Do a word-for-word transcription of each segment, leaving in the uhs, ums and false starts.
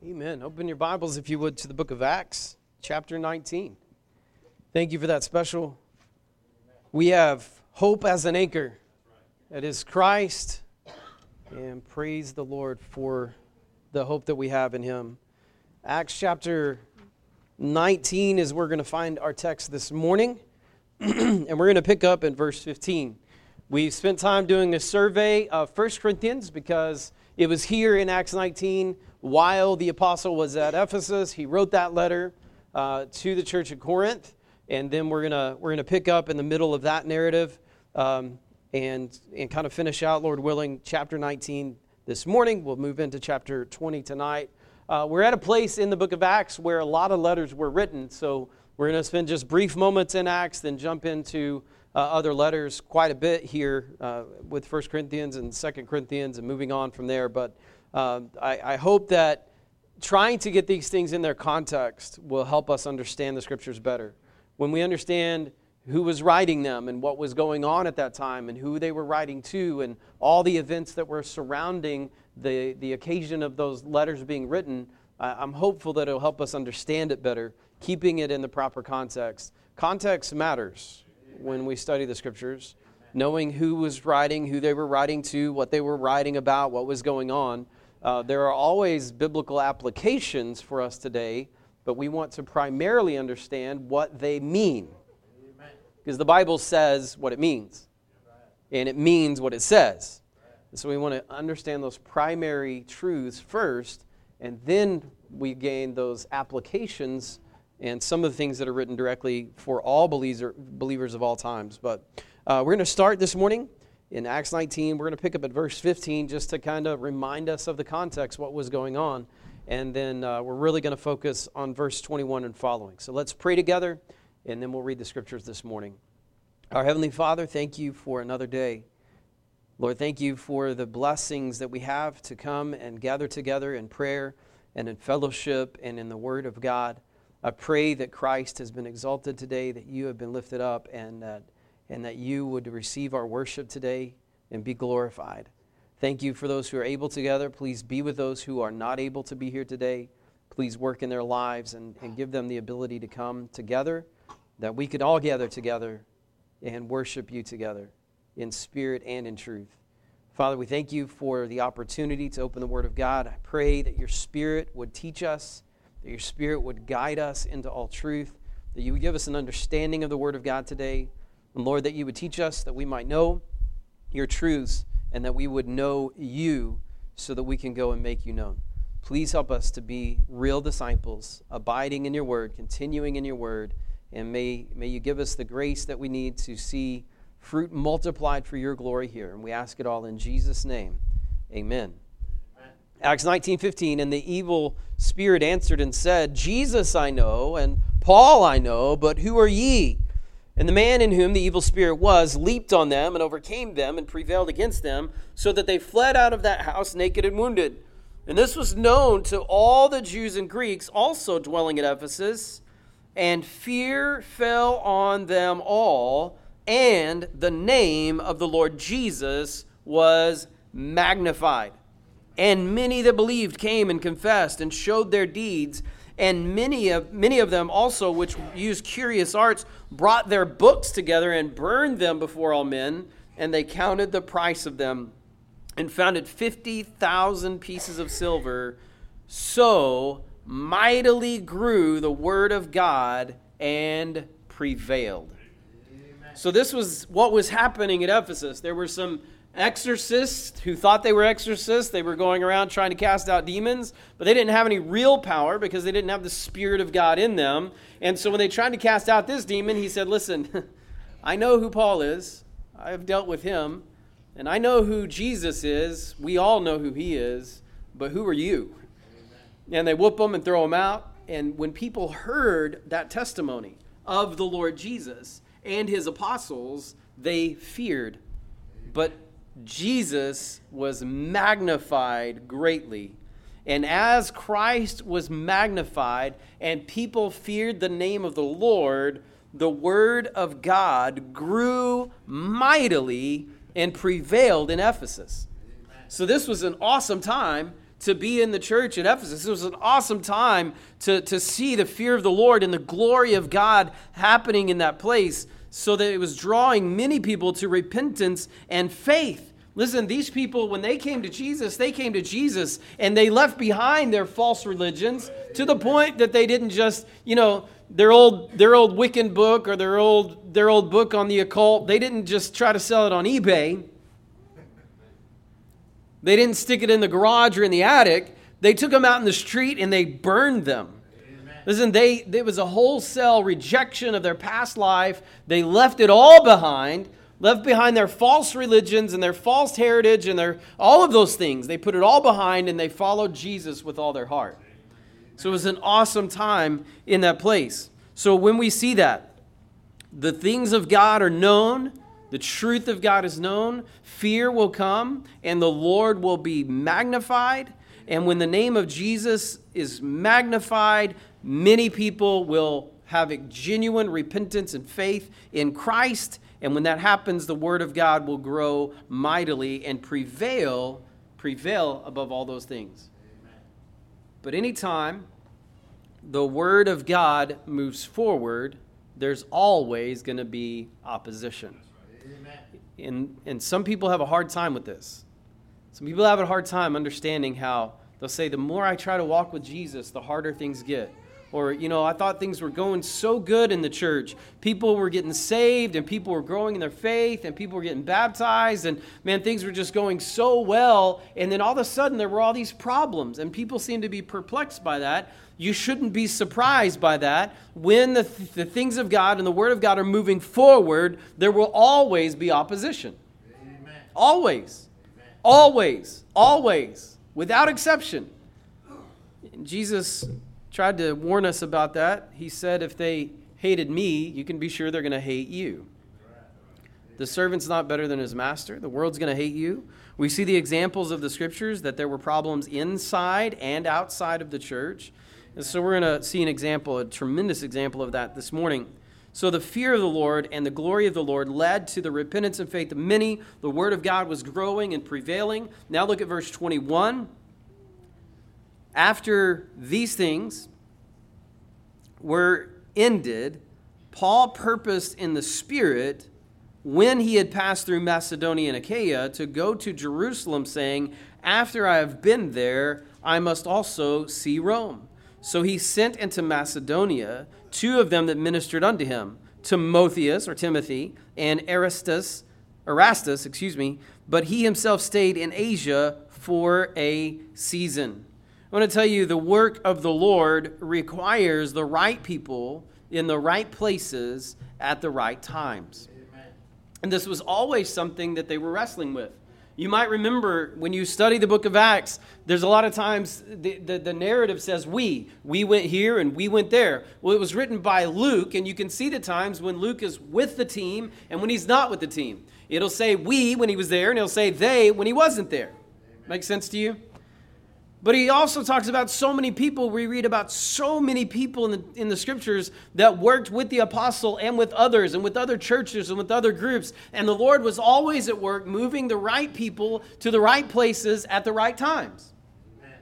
Amen. Open your Bibles, if you would, to the book of Acts, chapter nineteen. Thank you for that special. We have hope as an anchor. That is Christ. And praise the Lord for the hope that we have in Him. Acts chapter nineteen is where we're going to find our text this morning. And we're going to pick up in verse fifteen. We spent time doing a survey of First Corinthians because it was here in Acts nineteen while the apostle was at Ephesus. He wrote that letter uh, to the church at Corinth, and then we're gonna we're gonna pick up in the middle of that narrative um, and and kind of finish out, Lord willing, chapter nineteen this morning. We'll move into chapter twenty tonight. Uh, we're at a place in the book of Acts where a lot of letters were written, so we're going to spend just brief moments in Acts, then jump into uh, other letters quite a bit here uh, with First Corinthians and Second Corinthians and moving on from there. But uh, I, I hope that trying to get these things in their context will help us understand the Scriptures better. When we understand who was writing them and what was going on at that time and who they were writing to and all the events that were surrounding the, the occasion of those letters being written, I'm hopeful that it'll help us understand it better, keeping it in the proper context. Context matters when we study the Scriptures. Knowing who was writing, who they were writing to, what they were writing about, what was going on. Uh, there are always biblical applications for us today, but we want to primarily understand what they mean. Because the Bible says what it means. And it means what it says. And so we want to understand those primary truths first, and then we gain those applications and some of the things that are written directly for all believer, believers of all times. But uh, we're going to start this morning in Acts nineteen. We're going to pick up at verse fifteen just to kind of remind us of the context, what was going on. And then uh, we're really going to focus on verse twenty-one and following. So let's pray together, and then we'll read the Scriptures this morning. Our Heavenly Father, thank you for another day. Lord, thank you for the blessings that we have to come and gather together in prayer and in fellowship and in the Word of God. I pray that Christ has been exalted today, that you have been lifted up, and that, and that you would receive our worship today and be glorified. Thank you for those who are able together. Please be with those who are not able to be here today. Please work in their lives and, and give them the ability to come together, that we could all gather together and worship you together in spirit and in truth. Father, we thank you for the opportunity to open the Word of God. I pray that your Spirit would teach us, that your Spirit would guide us into all truth, that you would give us an understanding of the Word of God today. And Lord, that you would teach us that we might know your truths and that we would know you so that we can go and make you known. Please help us to be real disciples, abiding in your Word, continuing in your Word, and may, may you give us the grace that we need to see fruit multiplied for your glory here. And we ask it all in Jesus' name. Amen. Amen. Acts nineteen fifteen, and the evil spirit answered and said, Jesus I know, and Paul I know, but who are ye? And the man in whom the evil spirit was leaped on them and overcame them and prevailed against them, so that they fled out of that house naked and wounded. And this was known to all the Jews and Greeks also dwelling at Ephesus, and fear fell on them all, and the name of the Lord Jesus was magnified. And many that believed came and confessed and showed their deeds. And many of many of them also, which used curious arts, brought their books together and burned them before all men. And they counted the price of them and found it fifty thousand pieces of silver. So mightily grew the word of God and prevailed. So this was what was happening at Ephesus. There were some exorcists who thought they were exorcists. They were going around trying to cast out demons, but they didn't have any real power because they didn't have the Spirit of God in them. And so when they tried to cast out this demon, he said, listen, I know who Paul is. I've dealt with him. And I know who Jesus is. We all know who he is. But who are you? Amen. And they whoop them and throw them out. And when people heard that testimony of the Lord Jesus and his apostles, they feared. But Jesus was magnified greatly. And as Christ was magnified and people feared the name of the Lord, the word of God grew mightily and prevailed in Ephesus. So this was an awesome time to be in the church at Ephesus. It was an awesome time to, to see the fear of the Lord and the glory of God happening in that place, so that it was drawing many people to repentance and faith. Listen, these people, when they came to Jesus, they came to Jesus and they left behind their false religions to the point that they didn't just, you know, their old their old Wiccan book or their old their old book on the occult, they didn't just try to sell it on eBay. They didn't stick it in the garage or in the attic. They took them out in the street and they burned them. Listen, they there was a wholesale rejection of their past life. They left it all behind, left behind their false religions and their false heritage and their all of those things. They put it all behind and they followed Jesus with all their heart. So it was an awesome time in that place. So when we see that, the things of God are known, the truth of God is known, fear will come, and the Lord will be magnified. And when the name of Jesus is magnified, many people will have a genuine repentance and faith in Christ. And when that happens, the word of God will grow mightily and prevail, prevail above all those things. Amen. But anytime the word of God moves forward, there's always going to be opposition. Amen. And, and some people have a hard time with this. Some people have a hard time understanding how they'll say, the more I try to walk with Jesus, the harder things get. Or, you know, I thought things were going so good in the church. People were getting saved and people were growing in their faith and people were getting baptized. And, man, things were just going so well. And then all of a sudden there were all these problems. And people seem to be perplexed by that. You shouldn't be surprised by that. When the, th- the things of God and the Word of God are moving forward, there will always be opposition. Amen. Always. Amen. Always. Always. Without exception. Jesus tried to warn us about that. He said, if they hated me, you can be sure they're going to hate you. The servant's not better than his master. The world's going to hate you. We see the examples of the scriptures that there were problems inside and outside of the church. And so we're going to see an example, a tremendous example of that this morning. So the fear of the Lord and the glory of the Lord led to the repentance and faith of many. The word of God was growing and prevailing. Now look at verse twenty-one. After these things were ended, Paul purposed in the Spirit, when he had passed through Macedonia and Achaia, to go to Jerusalem, saying, after I have been there, I must also see Rome. So he sent into Macedonia two of them that ministered unto him, Timotheus, or Timothy, and Erastus, Erastus, excuse me, but he himself stayed in Asia for a season. I want to tell you, the work of the Lord requires the right people in the right places at the right times. Amen. And this was always something that they were wrestling with. You might remember when you study the book of Acts, there's a lot of times the, the, the narrative says we. We went here and we went there. Well, it was written by Luke, and you can see the times when Luke is with the team and when he's not with the team. It'll say we when he was there, and it'll say they when he wasn't there. Amen. Make sense to you? But he also talks about so many people. We read about so many people in the, in the scriptures that worked with the apostle and with others and with other churches and with other groups. And the Lord was always at work moving the right people to the right places at the right times. Amen.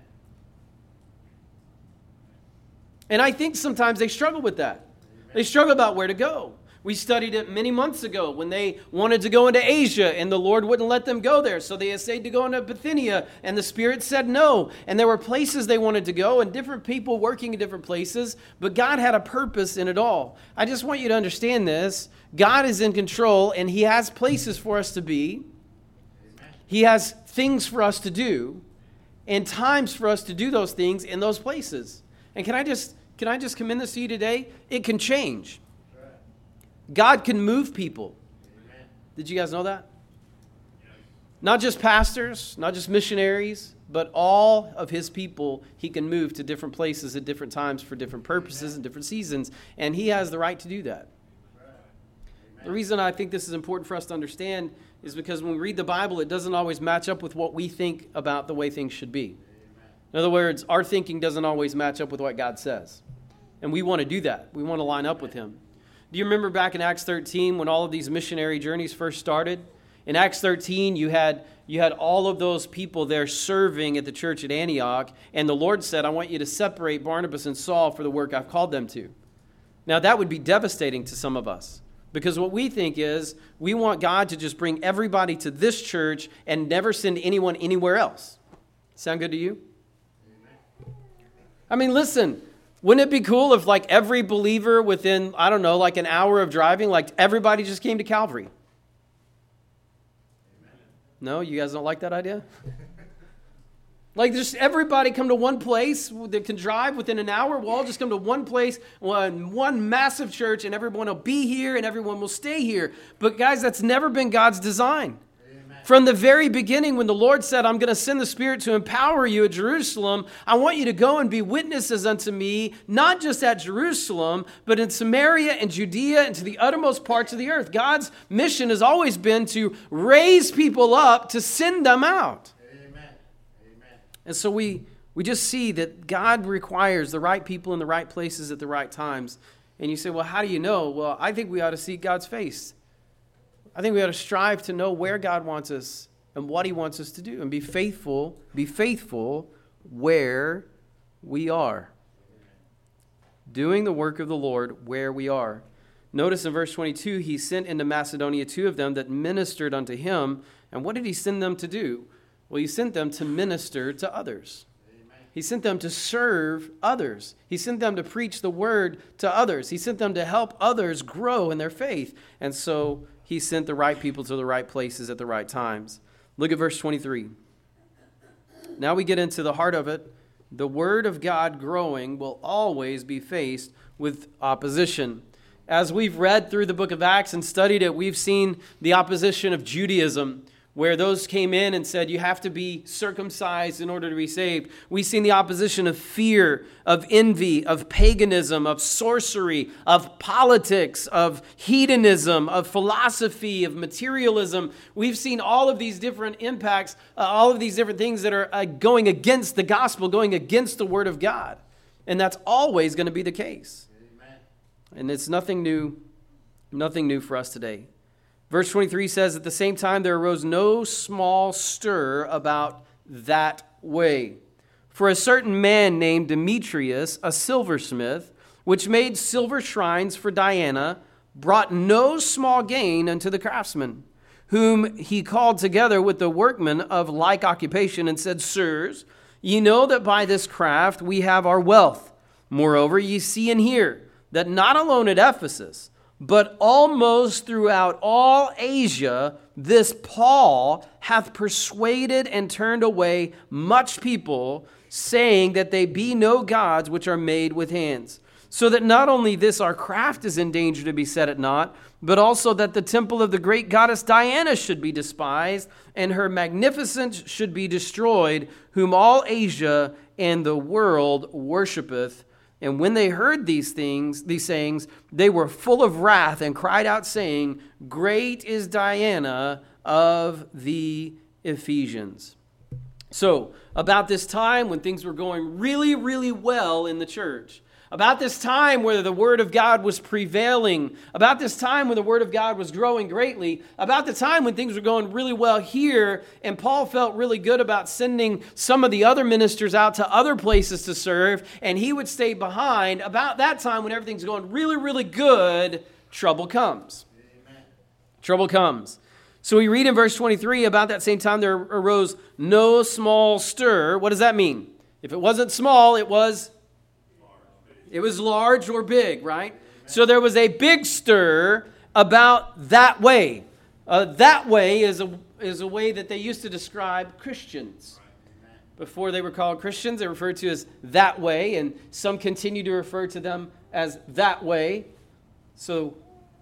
And I think sometimes they struggle with that. Amen. They struggle about where to go. We studied it many months ago when they wanted to go into Asia and the Lord wouldn't let them go there. So they essayed to go into Bithynia and the Spirit said no. And there were places they wanted to go and different people working in different places, but God had a purpose in it all. I just want you to understand this. God is in control and He has places for us to be. He has things for us to do and times for us to do those things in those places. And can I just, can I just commend this to you today? It can change. God can move people. Amen. Did you guys know that? Yes. Not just pastors, not just missionaries, but all of His people, He can move to different places at different times for different purposes Amen. And different seasons, and He has the right to do that. Amen. The reason I think this is important for us to understand is because when we read the Bible, it doesn't always match up with what we think about the way things should be. Amen. In other words, our thinking doesn't always match up with what God says, and we want to do that. We want to line up with Him. Do you remember back in Acts thirteen when all of these missionary journeys first started? In Acts thirteen, you had you had all of those people there serving at the church at Antioch, and the Lord said, I want you to separate Barnabas and Saul for the work I've called them to. Now, that would be devastating to some of us, because what we think is we want God to just bring everybody to this church and never send anyone anywhere else. Sound good to you? Amen. I mean, listen, wouldn't it be cool if like every believer within, I don't know, like an hour of driving, like everybody just came to Calvary? No, you guys don't like that idea? Like just everybody come to one place that can drive within an hour. We'll all just come to one place, one, one massive church, and everyone will be here and everyone will stay here. But guys, that's never been God's design. Amen. From the very beginning, when the Lord said, I'm going to send the Spirit to empower you at Jerusalem, I want you to go and be witnesses unto me, not just at Jerusalem, but in Samaria and Judea and to the uttermost parts of the earth. God's mission has always been to raise people up, to send them out. And so we, we just see that God requires the right people in the right places at the right times. And you say, well, how do you know? Well, I think we ought to seek God's face. I think we ought to strive to know where God wants us and what he wants us to do. And be faithful, be faithful where we are. Doing the work of the Lord where we are. Notice in verse twenty-two, he sent into Macedonia two of them that ministered unto him. And what did he send them to do? Well, he sent them to minister to others. Amen. He sent them to serve others. He sent them to preach the word to others. He sent them to help others grow in their faith. And so he sent the right people to the right places at the right times. Look at verse twenty-three. Now we get into the heart of it. The word of God growing will always be faced with opposition. As we've read through the book of Acts and studied it, we've seen the opposition of Judaism, where those came in and said, you have to be circumcised in order to be saved. We've seen the opposition of fear, of envy, of paganism, of sorcery, of politics, of hedonism, of philosophy, of materialism. We've seen all of these different impacts, uh, all of these different things that are uh, going against the gospel, going against the word of God. And that's always going to be the case. Amen. And it's nothing new, nothing new for us today. Verse twenty-three says, at the same time there arose no small stir about that way. For a certain man named Demetrius, a silversmith, which made silver shrines for Diana, brought no small gain unto the craftsmen, whom he called together with the workmen of like occupation, and said, Sirs, ye know that by this craft we have our wealth. Moreover, ye see and hear that not alone at Ephesus, but almost throughout all Asia, this Paul hath persuaded and turned away much people, saying that they be no gods which are made with hands. So that not only this our craft is in danger to be set at naught, but also that the temple of the great goddess Diana should be despised, and her magnificence should be destroyed, whom all Asia and the world worshipeth. And when they heard these things, these sayings, they were full of wrath and cried out, saying, Great is Diana of the Ephesians. So, about this time when things were going really, really well in the church, about this time where the Word of God was prevailing, about this time when the Word of God was growing greatly, about the time when things were going really well here, and Paul felt really good about sending some of the other ministers out to other places to serve, and he would stay behind. About that time when everything's going really, really good, trouble comes. Amen. Trouble comes. So we read in verse twenty-three, about that same time there arose no small stir. What does that mean? If it wasn't small, it was... It was large or big, right? Amen. So there was a big stir about that way. Uh, that way is a is a way that they used to describe Christians. Amen. Before they were called Christians, they were referred to as that way, and some continue to refer to them as that way. So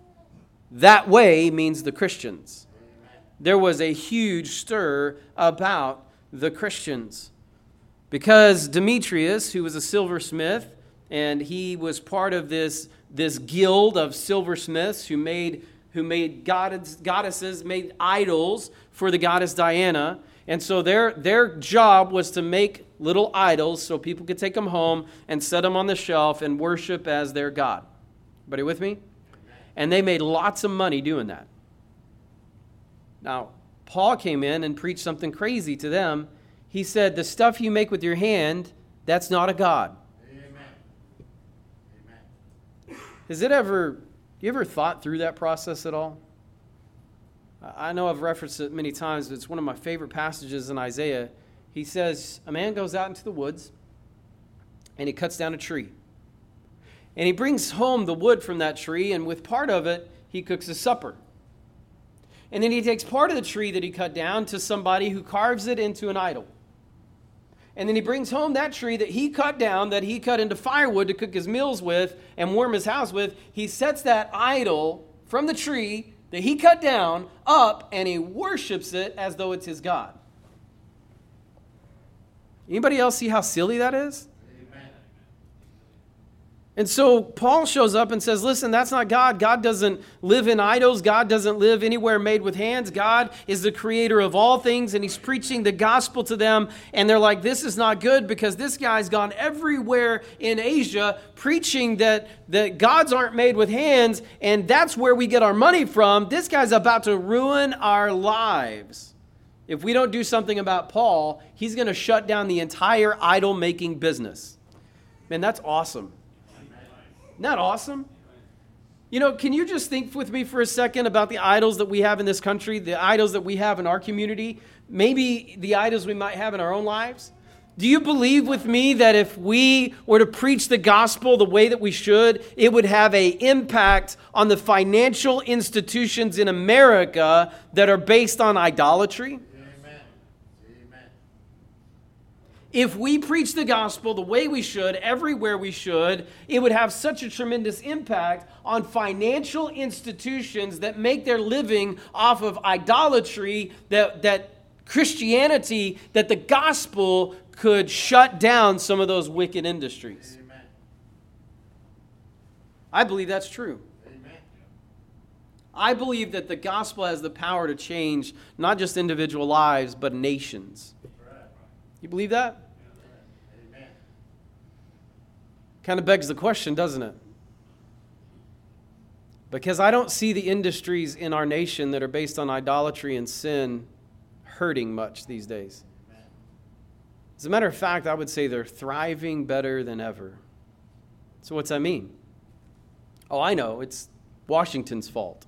that way means the Christians. Amen. There was a huge stir about the Christians. Because Demetrius, who was a silversmith, and he was part of this, this guild of silversmiths who made who made goddess, goddesses, made idols for the goddess Diana. And so their, their job was to make little idols so people could take them home and set them on the shelf and worship as their god. Everybody with me? And they made lots of money doing that. Now, Paul came in and preached something crazy to them. He said, the stuff you make with your hand, that's not a God. Amen. Amen. Has it ever, you ever thought through that process at all? I know I've referenced it many times, but it's one of my favorite passages in Isaiah. He says, a man goes out into the woods and he cuts down a tree. And he brings home the wood from that tree, and with part of it, he cooks a supper. And then he takes part of the tree that he cut down to somebody who carves it into an idol. And then he brings home that tree that he cut down, that he cut into firewood to cook his meals with and warm his house with. He sets that idol from the tree that he cut down up, and he worships it as though it's his God. Anybody else see how silly that is? Amen. And so Paul shows up and says, listen, that's not God. God doesn't live in idols. God doesn't live anywhere made with hands. God is the creator of all things, and he's preaching the gospel to them. And they're like, this is not good, because this guy's gone everywhere in Asia preaching that, that gods aren't made with hands, and that's where we get our money from. This guy's about to ruin our lives. If we don't do something about Paul, he's going to shut down the entire idol-making business. Man, that's awesome. Isn't that awesome? You know, can you just think with me for a second about the idols that we have in this country, the idols that we have in our community, maybe the idols we might have in our own lives? Do you believe with me that if we were to preach the gospel the way that we should, it would have an impact on the financial institutions in America that are based on idolatry? If we preach the gospel the way we should, everywhere we should, it would have such a tremendous impact on financial institutions that make their living off of idolatry, that, that Christianity, that the gospel could shut down some of those wicked industries. Amen. I believe that's true. Amen. I believe that the gospel has the power to change not just individual lives, but nations. You believe that? Amen. Kind of begs the question, doesn't it? Because I don't see the industries in our nation that are based on idolatry and sin hurting much these days. Amen. As a matter of fact, I would say they're thriving better than ever. So what's that mean? Oh, I know. It's Washington's fault.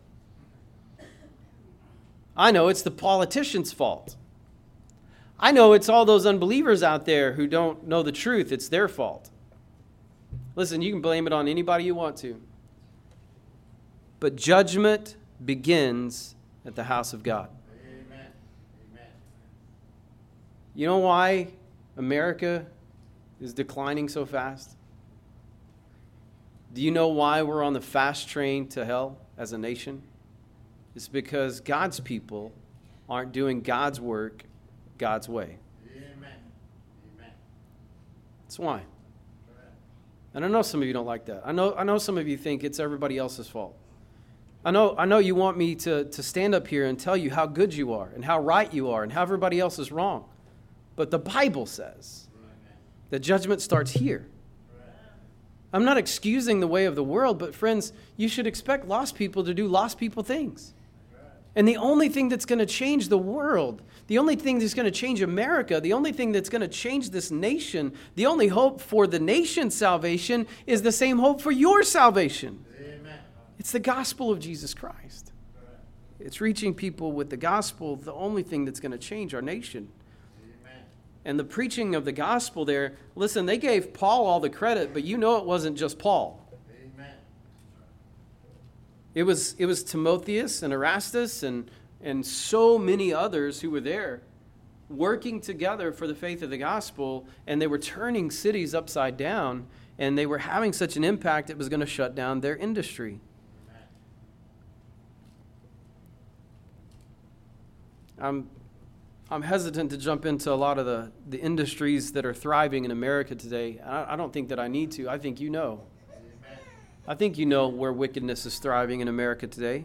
I know it's the politicians' fault. I know it's all those unbelievers out there who don't know the truth. It's their fault. Listen, you can blame it on anybody you want to. But judgment begins at the house of God. Amen. Amen. You know why America is declining so fast? Do you know why we're on the fast train to hell as a nation? It's because God's people aren't doing God's work God's way. Amen. Amen. That's why. And I know some of you don't like that. I know I know some of you think it's everybody else's fault. I know I know you want me to, to stand up here and tell you how good you are and how right you are and how everybody else is wrong. But the Bible says that judgment starts here. I'm not excusing the way of the world, but friends, you should expect lost people to do lost people things. And the only thing that's going to change the world, the only thing that's going to change America, the only thing that's going to change this nation, the only hope for the nation's salvation is the same hope for your salvation. Amen. It's the gospel of Jesus Christ. It's reaching people with the gospel, the only thing that's going to change our nation. Amen. And the preaching of the gospel there, listen, they gave Paul all the credit, but you know it wasn't just Paul. It was it was Timotheus and Erastus and, and so many others who were there working together for the faith of the gospel, and they were turning cities upside down, and they were having such an impact it was going to shut down their industry. I'm I'm hesitant to jump into a lot of the, the industries that are thriving in America today. I, I don't think that I need to. I think you know. I think you know where wickedness is thriving in America today.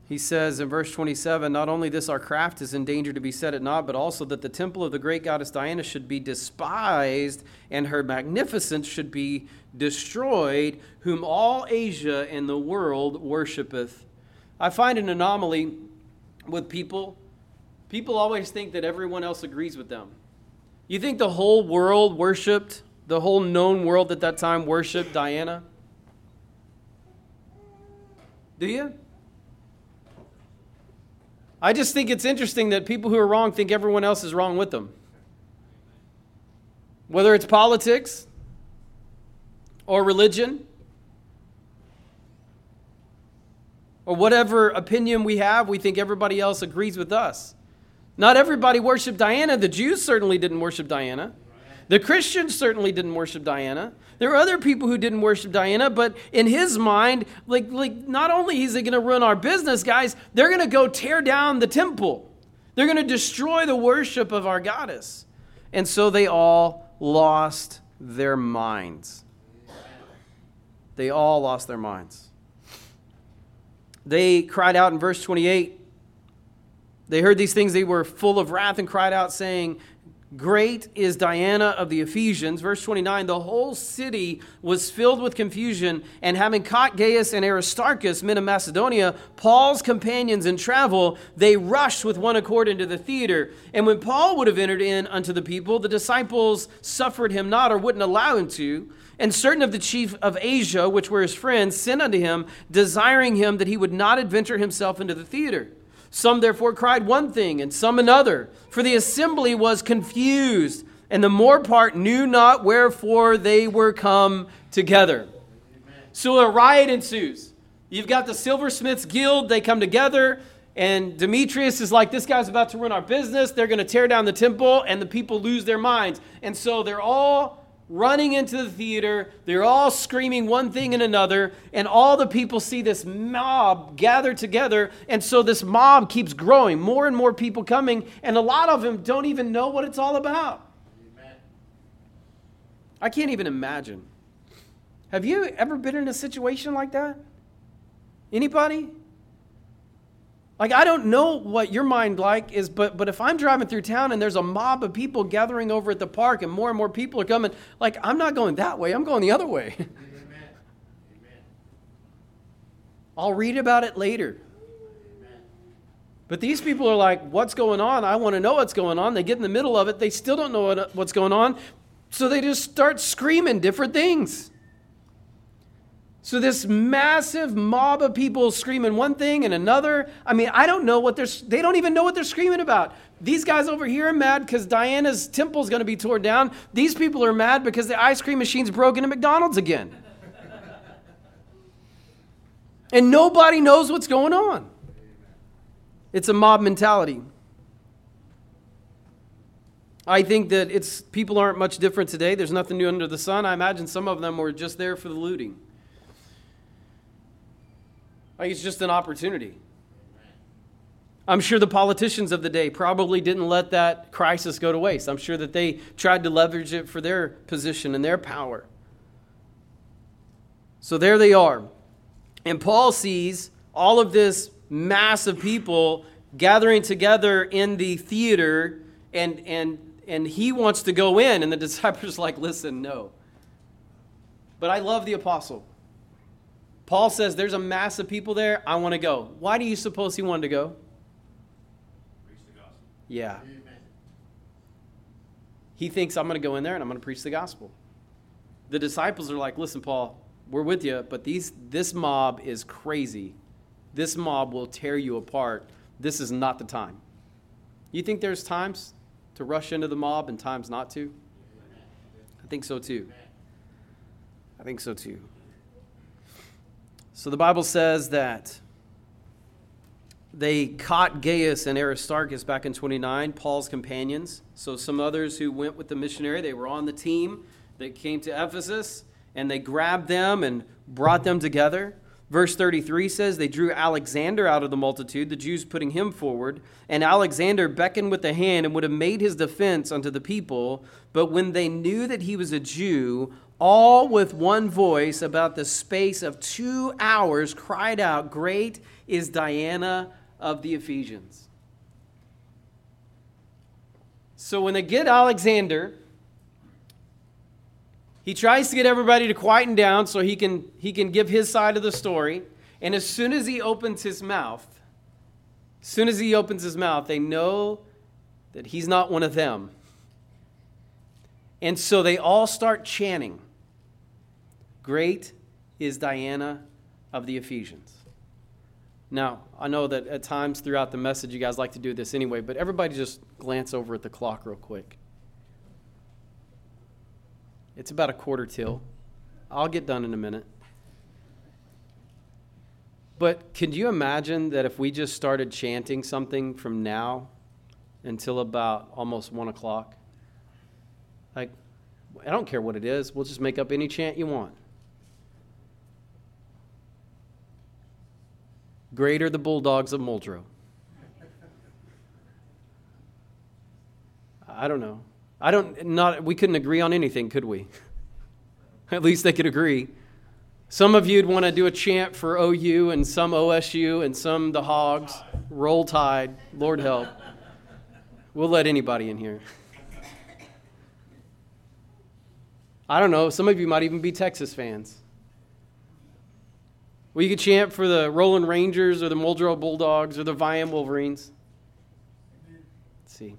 He says in verse twenty-seven, not only this, our craft is in danger to be set at naught, but also that the temple of the great goddess Diana should be despised, and her magnificence should be destroyed, whom all Asia and the world worshipeth. I find an anomaly with people. People always think that everyone else agrees with them. You think the whole world worshipped, the whole known world at that time worshipped Diana? Do you? I just think it's interesting that people who are wrong think everyone else is wrong with them. Whether it's politics or religion or whatever opinion we have, we think everybody else agrees with us. Not everybody worshiped Diana. The Jews certainly didn't worship Diana. The Christians certainly didn't worship Diana. There were other people who didn't worship Diana, but in his mind, like, like not only is it going to ruin our business, guys, they're going to go tear down the temple. They're going to destroy the worship of our goddess. And so they all lost their minds. They all lost their minds. They cried out in verse twenty-eight. They heard these things. They were full of wrath and cried out, saying, great is Diana of the Ephesians. Verse twenty-nine, the whole city was filled with confusion, and having caught Gaius and Aristarchus, men of Macedonia, Paul's companions in travel, they rushed with one accord into the theater. And when Paul would have entered in unto the people, the disciples suffered him not, or wouldn't allow him to. And certain of the chief of Asia, which were his friends, sent unto him, desiring him that he would not adventure himself into the theater. Some therefore cried one thing, and some another, for the assembly was confused, and the more part knew not wherefore they were come together. Amen. So a riot ensues. You've got the Silversmiths Guild, they come together, and Demetrius is like, this guy's about to ruin our business, they're going to tear down the temple, and the people lose their minds. And so they're all running into the theater, they're all screaming one thing and another, and all the people see this mob gather together, and so this mob keeps growing, more and more people coming, and a lot of them don't even know what it's all about. Amen. I can't even imagine. Have you ever been in a situation like that? Anybody? Like, I don't know what your mind like is, but but if I'm driving through town and there's a mob of people gathering over at the park and more and more people are coming, like, I'm not going that way. I'm going the other way. Amen. Amen. I'll read about it later. Amen. But these people are like, what's going on? I want to know what's going on. They get in the middle of it. They still don't know what, what's going on. So they just start screaming different things. So this massive mob of people screaming one thing and another. I mean, I don't know what they're, they don't even know what they're screaming about. These guys over here are mad because Diana's temple is going to be torn down. These people are mad because the ice cream machine's broken at McDonald's again. And nobody knows what's going on. It's a mob mentality. I think that it's people aren't much different today. There's nothing new under the sun. I imagine some of them were just there for the looting. Like, it's just an opportunity. I'm sure the politicians of the day probably didn't let that crisis go to waste. I'm sure that they tried to leverage it for their position and their power. So there they are. And Paul sees all of this mass of people gathering together in the theater, and and and he wants to go in, and the disciples are like, listen, no. But I love the apostle. Paul says, there's a mass of people there. I want to go. Why do you suppose he wanted to go? Preach the gospel. Yeah. Amen. He thinks, I'm going to go in there and I'm going to preach the gospel. The disciples are like, listen, Paul, we're with you, but these this mob is crazy. This mob will tear you apart. This is not the time. You think there's times to rush into the mob and times not to? I think so too. I think so too. So the Bible says that they caught Gaius and Aristarchus back in twenty-nine, Paul's companions. So some others who went with the missionary, they were on the team that came to Ephesus, and they grabbed them and brought them together. Verse thirty-three says they drew Alexander out of the multitude, the Jews putting him forward. And Alexander beckoned with the hand and would have made his defense unto the people. But when they knew that he was a Jew, all with one voice about the space of two hours cried out, "Great is Diana of the Ephesians." So when they get Alexander, he tries to get everybody to quieten down so he can, he can give his side of the story. And as soon as he opens his mouth, as soon as he opens his mouth, they know that he's not one of them. And so they all start chanting, "Great is Diana of the Ephesians." Now, I know that at times throughout the message you guys like to do this anyway, but everybody just glance over at the clock real quick. It's about a quarter till. I'll get done in a minute. But could you imagine that if we just started chanting something from now until about almost one o'clock? Like, I don't care what it is. We'll just make up any chant you want. Great are the Bulldogs of Muldrow. I don't know. I don't, not, we couldn't agree on anything, could we? At least they could agree. Some of you'd want to do a chant for O U and some O S U and some the Hogs. Roll Tide. Lord help. We'll let anybody in here. I don't know. Some of you might even be Texas fans. Well, you could chant for the Roland Rangers or the Muldrow Bulldogs or the Vian Wolverines. Let's see.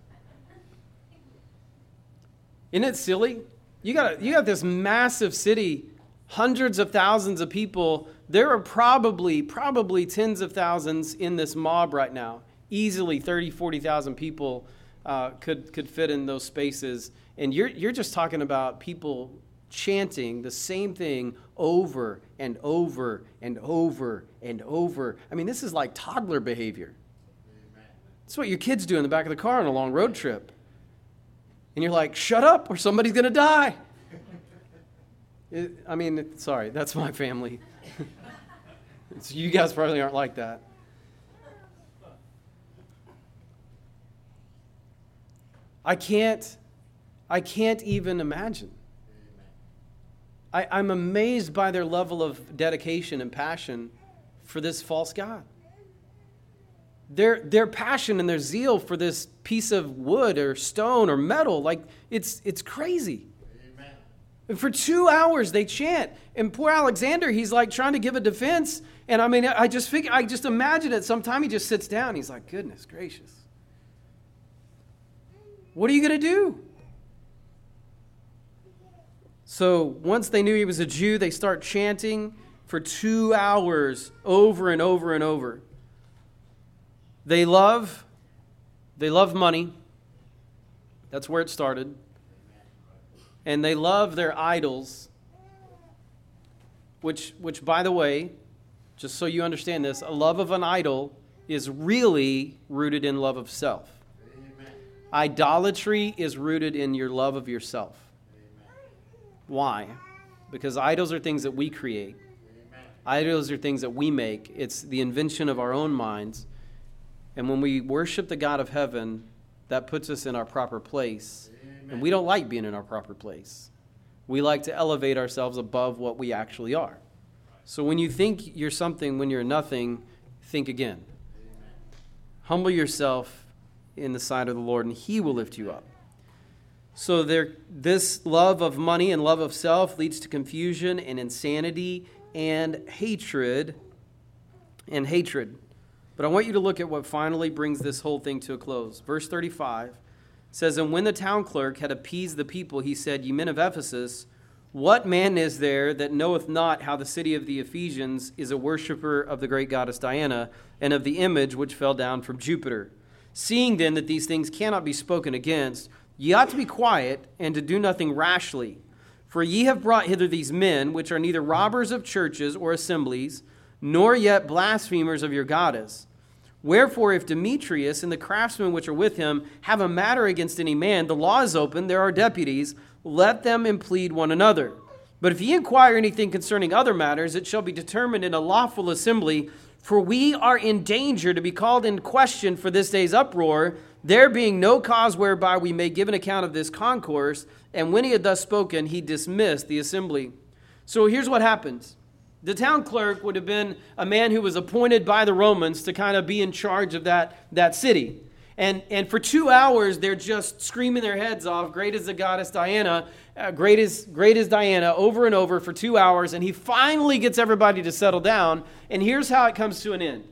Isn't it silly? You got you got this massive city, hundreds of thousands of people. There are probably, probably tens of thousands in this mob right now. Easily thirty, forty thousand people uh, could could fit in those spaces. And you're you're just talking about people chanting the same thing over and over and over and over. I mean, this is like toddler behavior. It's what your kids do in the back of the car on a long road trip. And you're like, shut up or somebody's going to die. It, I mean, it, sorry, that's my family. It's, you guys probably aren't like that. I can't, I can't even imagine. I, I'm amazed by their level of dedication and passion for this false god. Their, their passion and their zeal for this piece of wood or stone or metal, like, it's it's crazy. Amen. And for two hours they chant. And poor Alexander, he's like trying to give a defense. And I mean, I just figure, I just imagine it. Sometime he just sits down. He's like, goodness gracious. What are you going to do? So once they knew he was a Jew, they start chanting for two hours over and over and over. They love, they love money. That's where it started. And they love their idols, which, which, by the way, just so you understand this, a love of an idol is really rooted in love of self. Amen. Idolatry is rooted in your love of yourself. Amen. Why? Because idols are things that we create. Amen. Idols are things that we make. It's the invention of our own minds. And when we worship the God of heaven, that puts us in our proper place. Amen. And we don't like being in our proper place. We like to elevate ourselves above what we actually are. So when you think you're something when you're nothing, think again. Amen. Humble yourself in the sight of the Lord, and He will lift you up. So there, this love of money and love of self leads to confusion and insanity and hatred and hatred. But I want you to look at what finally brings this whole thing to a close. Verse thirty-five says, "And when the town clerk had appeased the people, he said, Ye men of Ephesus, what man is there that knoweth not how the city of the Ephesians is a worshipper of the great goddess Diana, and of the image which fell down from Jupiter? Seeing then that these things cannot be spoken against, ye ought to be quiet, and to do nothing rashly. For ye have brought hither these men, which are neither robbers of churches or assemblies, nor yet blasphemers of your goddess. Wherefore, if Demetrius and the craftsmen which are with him have a matter against any man, the law is open, there are deputies, let them implead one another. But if ye inquire anything concerning other matters, it shall be determined in a lawful assembly, for we are in danger to be called in question for this day's uproar, There being no cause whereby we may give an account of this concourse, and when he had thus spoken, he dismissed the assembly. So here's what happens. The town clerk would have been a man who was appointed by the Romans to kind of be in charge of that, that city. And, and for two hours, they're just screaming their heads off, great is the goddess Diana, uh, great, is, great is Diana, over and over for two hours. And he finally gets everybody to settle down. And here's how it comes to an end.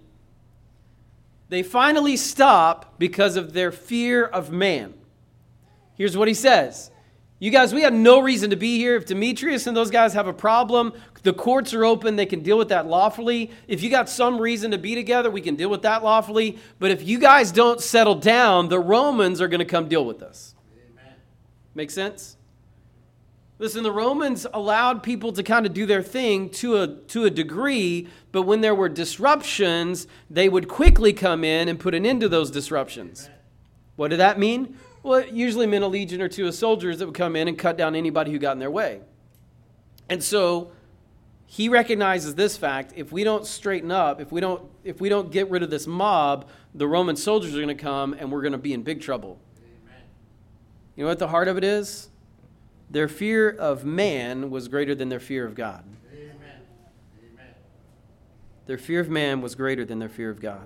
They finally stop because of their fear of man. Here's what he says. You guys, we had no reason to be here. If Demetrius and those guys have a problem, the courts are open. They can deal with that lawfully. If you got some reason to be together, we can deal with that lawfully. But if you guys don't settle down, the Romans are going to come deal with us. Amen. Make sense? Listen, the Romans allowed people to kind of do their thing to a, to a degree, but when there were disruptions, they would quickly come in and put an end to those disruptions. Amen. What did that mean? Well, it usually meant a legion or two of soldiers that would come in and cut down anybody who got in their way. And so he recognizes this fact: if we don't straighten up, if we don't, if we don't get rid of this mob, the Roman soldiers are going to come and we're going to be in big trouble. Amen. You know what the heart of it is? Their fear of man was greater than their fear of God. Amen. Amen. Their fear of man was greater than their fear of God.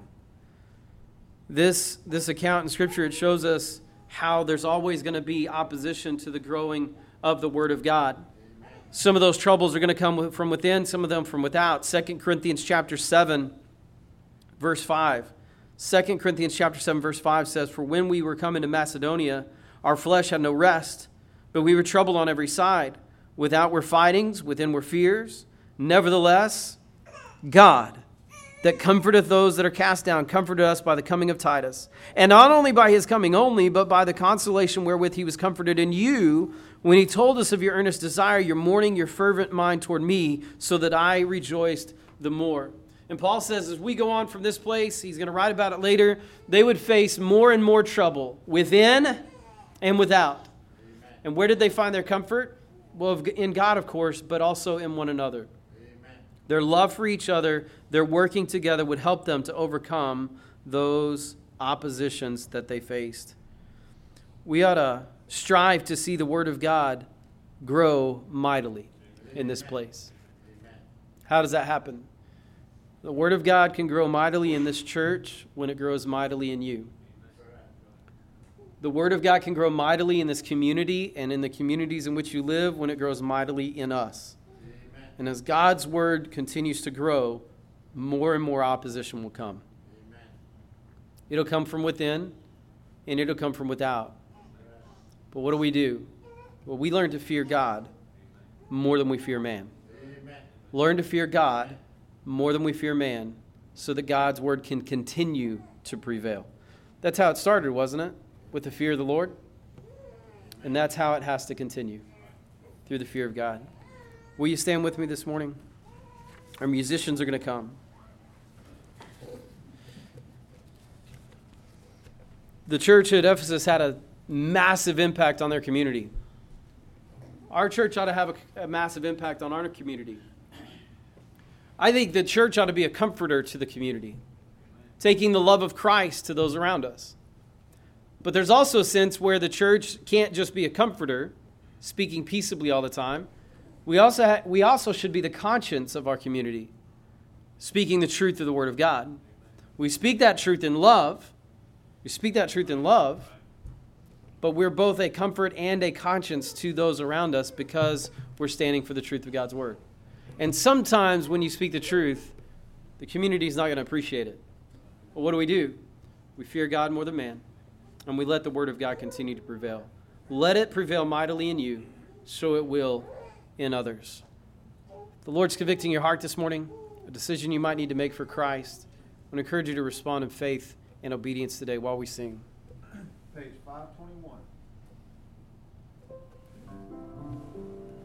This, this account in Scripture, it shows us how there's always going to be opposition to the growing of the Word of God. Amen. Some of those troubles are going to come from within, some of them from without. Second Corinthians chapter seven, verse five. Second Corinthians chapter seven, verse five says, "For when we were coming to Macedonia, our flesh had no rest, but we were troubled on every side. Without were fightings, within were fears. Nevertheless, God, that comforteth those that are cast down, comforted us by the coming of Titus. And not only by his coming only, but by the consolation wherewith he was comforted in you, when he told us of your earnest desire, your mourning, your fervent mind toward me, so that I rejoiced the more." And Paul says, as we go on from this place, he's going to write about it later, they would face more and more trouble within and without. Amen. And where did they find their comfort? Well, in God, of course, but also in one another. Their love for each other, their working together would help them to overcome those oppositions that they faced. We ought to strive to see the Word of God grow mightily in this place. How does that happen? The Word of God can grow mightily in this church when it grows mightily in you. The Word of God can grow mightily in this community and in the communities in which you live when it grows mightily in us. And as God's Word continues to grow, more and more opposition will come. Amen. It'll come from within, and it'll come from without. But what do we do? Well, we learn to fear God more than we fear man. Amen. Learn to fear God more than we fear man, so that God's Word can continue to prevail. That's how it started, wasn't it? With the fear of the Lord. And that's how it has to continue, through the fear of God. Will you stand with me this morning? Our musicians are going to come. The church at Ephesus had a massive impact on their community. Our church ought to have a, a massive impact on our community. I think the church ought to be a comforter to the community, taking the love of Christ to those around us. But there's also a sense where the church can't just be a comforter, speaking peaceably all the time. We also ha- we also should be the conscience of our community, speaking the truth of the Word of God. We speak that truth in love. We speak that truth in love, but we're both a comfort and a conscience to those around us because we're standing for the truth of God's Word. And sometimes when you speak the truth, the community is not going to appreciate it. But what do we do? We fear God more than man, and we let the Word of God continue to prevail. Let it prevail mightily in you, so it will in others. The Lord's convicting your heart this morning, a decision you might need to make for Christ. I want to encourage you to respond in faith and obedience today while we sing. Page five twenty-one.